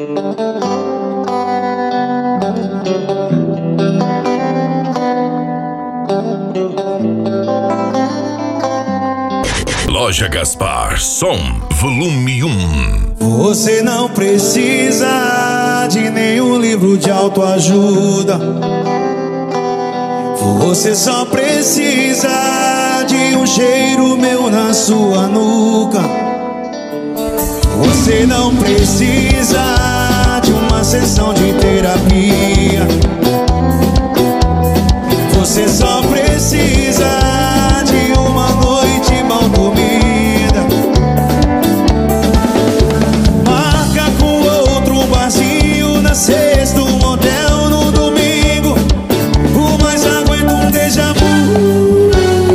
Loja Gaspar, som, volume 1. Você não precisa de nenhum livro de autoajuda. Você só precisa de um cheiro meu na sua nuca. Você não precisa de uma sessão de terapia. Você só precisa de uma noite mal dormida. Marca com outro barzinho na sexta, um motel no domingo. O mais aguenta um déjà vu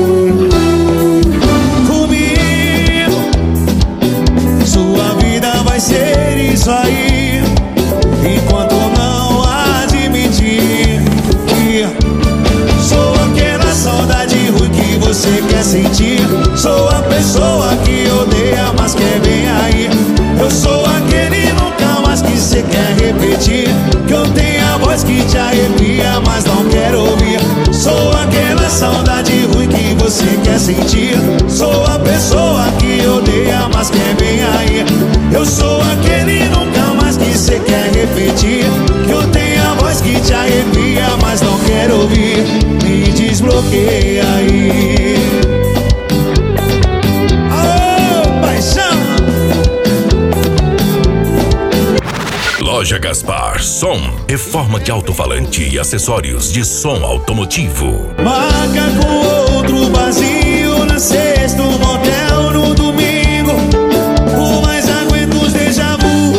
comigo. Sua vida vai ser isso aí, enquanto não admitir que sou aquela saudade ruim que você quer sentir. Sou a pessoa que odeia, mas quer bem aí. Eu sou aquele nunca mais que você quer repetir, que eu tenho a voz que te arrepia, mas não quero ouvir. Sou aquela saudade ruim que você quer sentir. Sou a pessoa que odeia, mas quer bem aí. Eu sou aquele nunca mais que você quer repetir, que eu tenho a voz que te arrepia, mas não quero ouvir. Me desbloqueia aí. Oh, paixão! Loja Gaspar, som, reforma de alto-falante e acessórios de som automotivo. Marca com outro barzinho na sexta, um motel no domingo. O mais aguenta os déjà vu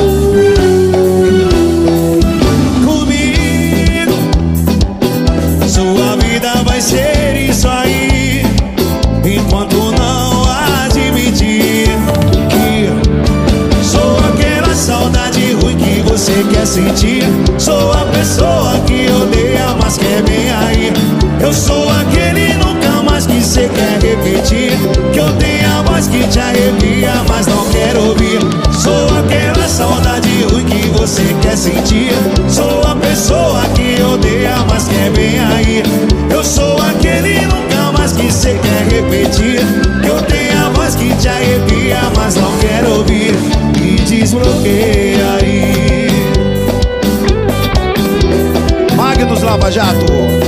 comigo. Sua vida vai ser isso aí, enquanto não admitir que sou aquela saudade ruim que você quer sentir. Sou a pessoa que odeia, mas quer bem aí. Eu sou aquele nunca mais que você quer repetir, que eu tenho a voz que te arrepia, mas não quero ouvir. Sou aquela saudade ruim que você quer sentir. Sou a pessoa que odeia, mas quer bem aí. Eu sou aquele nunca mais que você quer repetir, que eu tenho a voz que te arrepia, mas não quero ouvir. Me desbloqueia aí. Magnus Lava Jato.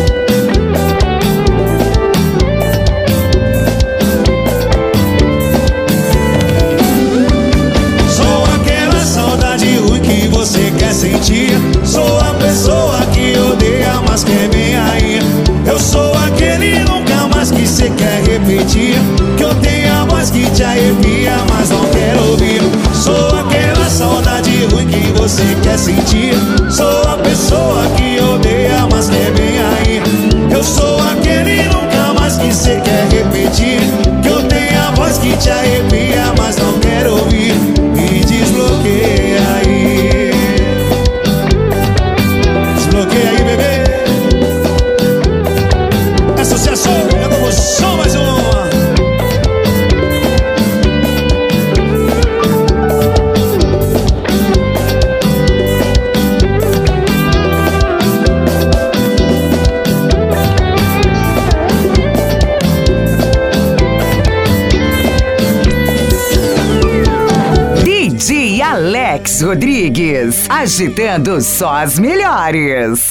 Sou aquela saudade ruim que você quer sentir. Sou a pessoa que odeia, mas quer bem aí. Eu sou aquele nunca mais que você quer repetir, que eu tenho a voz que te arrepia, mas não quero ouvir. Sou aquela saudade ruim que você quer sentir. Sou a pessoa que odeia, mas quer bem aí. Eu sou aquele nunca mais que você quer repetir, que eu tenho a voz que te arrepia, mas não quero ouvir. Me desbloqueia aí. Desbloqueia aí, bebê. É sucesso, é novo som, mais uma. DJ Alex Rodrigues, agitando só as melhores.